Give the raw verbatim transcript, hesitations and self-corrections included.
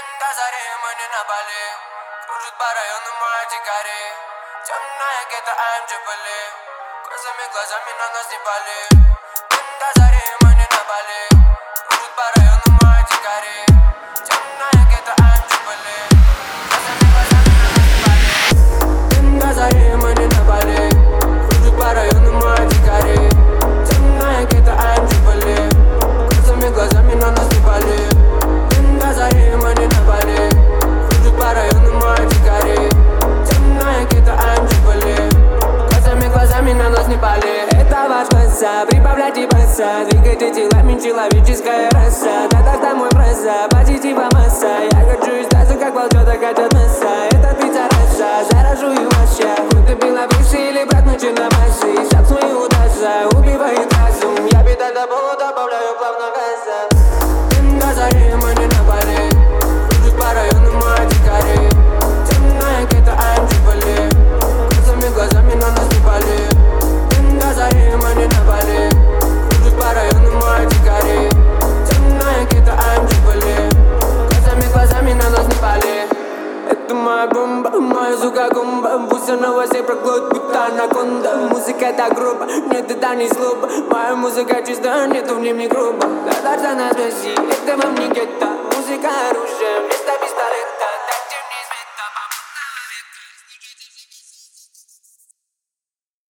До зари мы не на Бали. Кружит по району мои дикари. Темная гетто Анджипали. Красными глазами на нас не пали. До зари мы не на Бали. Кружит по району мои дикари. Темная гетто Анджипали. Красными глазами на нас не пали. До зари мы не на Бали. Кружит по району мои дикари. Темная гетто Анджипали. Красными глазами на нас не пали. До зари мы не на Бали. Кружит по району мои дикари. Темная гетто Анджипали. Красными глазами на нас не пали. Это ваш баса, прибавляйте баса. Двигайте телами, человеческая раса. Да-да-да, мой браза, позитива масса. Я хочу издаться, как волчата хотят мяса. Это пицца раса, заражу и ваша. Хоть ты белобрысый или брат, мы черномазый. Шаг свой удастся, убивает разум. Я беда до пола, добавляю плавно газа. До зари мы не на Бали. Кружит по району мои дикари. Темная гетто Анджипали. Красными глазами на нас не пали. До зари мы не на Бали. Кружит по району мои дикари. Темная гетто Анджипали. Красными глазами на нас не пали. Это моя бомба, моя сука гумба. Пусть она вас и проглотит, будто анаконда. Музыка так грубо, нет, это не злоба. Моя музыка чиста, нету в ней микроба. Да-да-да, на связи, это вам не гетто. Музыка оружие, место без